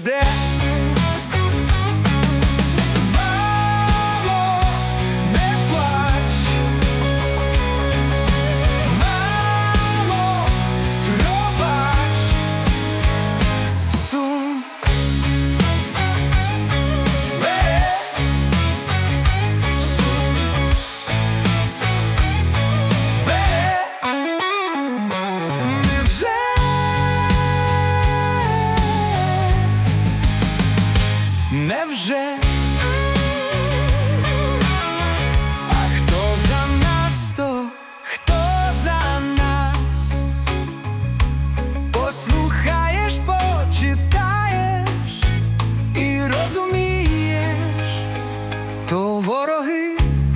жде. Мамо, не плач. Мамо, пробач. Сум бере. Сум бере. Невже? А хто за нас, то хто за нас? Послухаєш, почитаєш і розумієш, то вороги,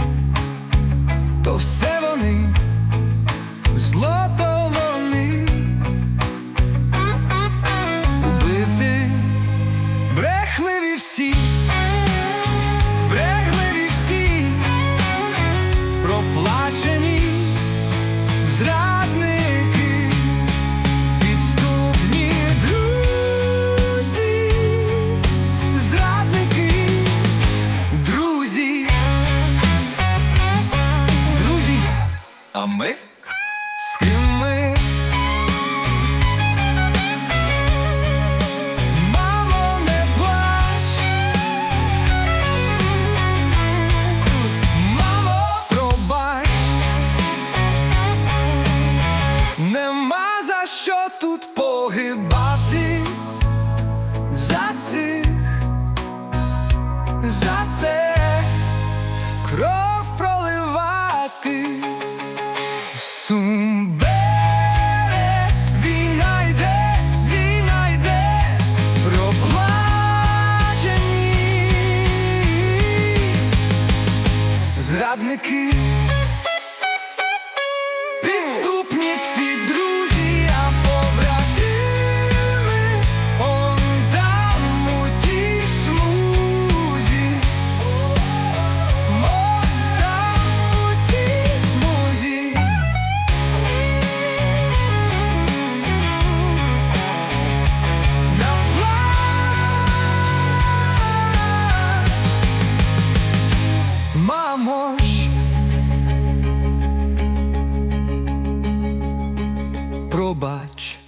то все вони, зло то вони, убити брехливі всі, брехливі всі, проплачені зрадники, підступні друзі, зрадники, друзі, друзі, а ми? З ким ми? Нема за що тут погибати, за цих, за це кров проливати. Сум бере, війна йде, проплачені зрадники, підступні ці друзі, а побратими он там у тій смузі, он там у тій смузі. На плач, мамо ж, пробач.